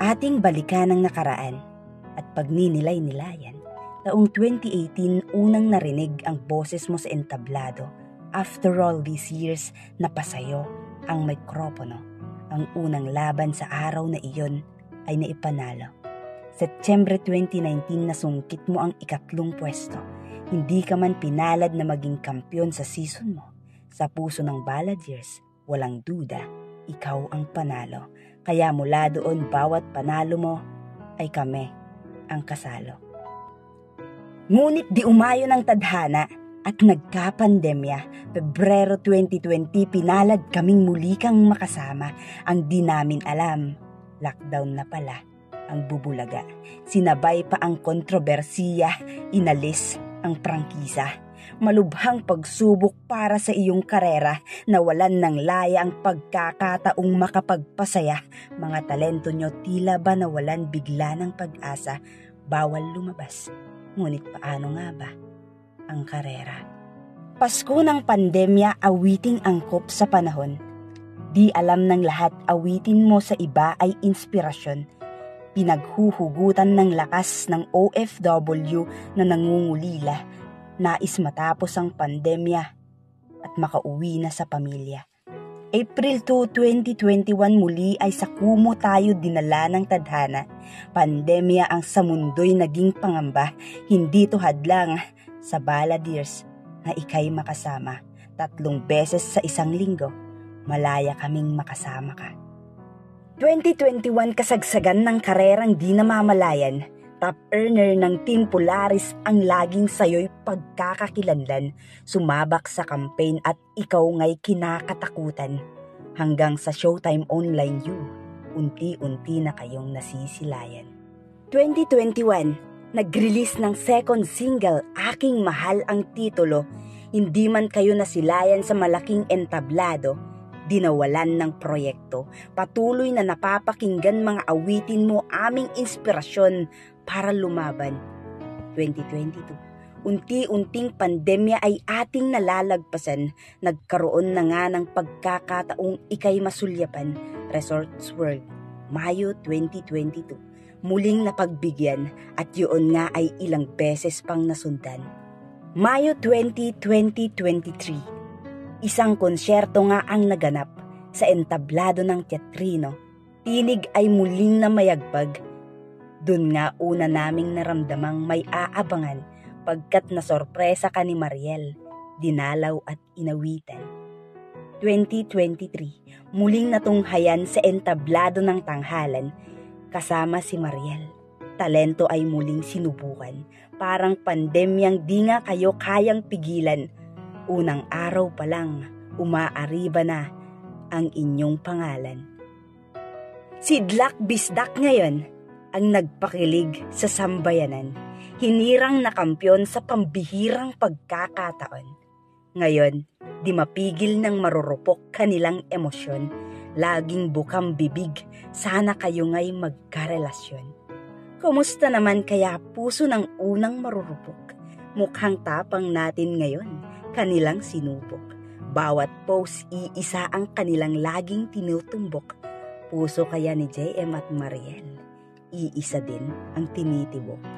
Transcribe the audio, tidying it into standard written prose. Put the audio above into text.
Ating balikan ang nakaraan at pagninilay-nilayan. Taong 2018 unang narinig ang boses mo sa entablado. After all these years, napasayo ang mikropono. Ang unang laban sa araw na iyon ay naipanalo. Setyembre 2019 nasungkit mo ang ikatlong pwesto. Hindi ka man pinalad na maging kampyon sa season mo. Sa puso ng Balladeers, walang duda, ikaw ang panalo. Kaya mula doon bawat panalo mo ay kami ang kasalo. Ngunit di umayon ang tadhana at nagka-pandemya. Pebrero 2020 pinalad kaming muli kang makasama. Ang di namin alam, lockdown na pala ang bubulaga. Sinabay pa ang kontrobersiya, inalis ang prangkisa. Malubhang pagsubok para sa iyong karera, nawalan ng laya ang pagkakataong makapagpasaya. Mga talento nyo tila ba nawalan bigla ng pag-asa, bawal lumabas. Ngunit paano nga ba ang karera? Pasko ng pandemya, awiting angkop sa panahon. Di alam ng lahat, awitin mo sa iba ay inspirasyon. Pinaghuhugutan ng lakas ng OFW na nangungulila. Nais matapos ang pandemya at makauwi na sa pamilya. April 2, 2021 muli ay sa Kumu tayo dinala ng tadhana. Pandemya ang sa mundo'y naging pangamba. Hindi to hadlang sa Balladeers na ika'y makasama. 3 beses sa isang linggo, malaya kaming makasama ka. 2021 kasagsagan ng karerang di namamalayan. Top earner ng Team Polaris ang laging sayo'y pagkakakilanlan. Sumabak sa campaign at ikaw nga'y kinakatakutan. Hanggang sa Showtime Online U, unti-unti na kayong nasisilayan. 2021, nag-release ng second single, Aking Mahal ang titulo. Hindi man kayo nasilayan sa malaking entablado, dinawalan ng proyekto. Patuloy na napapakinggan mga awitin mo, aming inspirasyon para lumaban. 2022, unti-unting pandemya ay ating nalalagpasan. Nagkaroon na nga ng pagkakataong ika'y masulyapan. Resorts World, Mayo 2022, muling napagbigyan at yun nga ay ilang beses pang nasundan. Mayo 20, 2023, isang konsyerto nga ang naganap sa entablado ng teatrino. Tinig ay muling na mayagbag. Doon nga una naming naramdamang may aabangan pagkat nasorpresa ka ni Mariel, dinalaw at inawitan. 2023, muling natunghayan sa entablado ng tanghalan kasama si Mariel. Talento ay muling sinubukan, parang pandemyang di nga kayo kayang pigilan. Unang araw pa lang, umaariba na ang inyong pangalan. Sidlak Bisdak ngayon ang nagpakilig sa sambayanan. Hinirang na kampyon sa pambihirang pagkakataon. Ngayon, di mapigil ng marurupok kanilang emosyon. Laging bukang bibig, sana kayo nga'y magkarelasyon. Kumusta naman kaya puso ng unang marurupok? Mukhang tapang natin ngayon, kanilang sinubok. Bawat post iisa ang kanilang laging tinutumbok. Puso kaya ni JM at Mariel, iisa din ang tinitibok.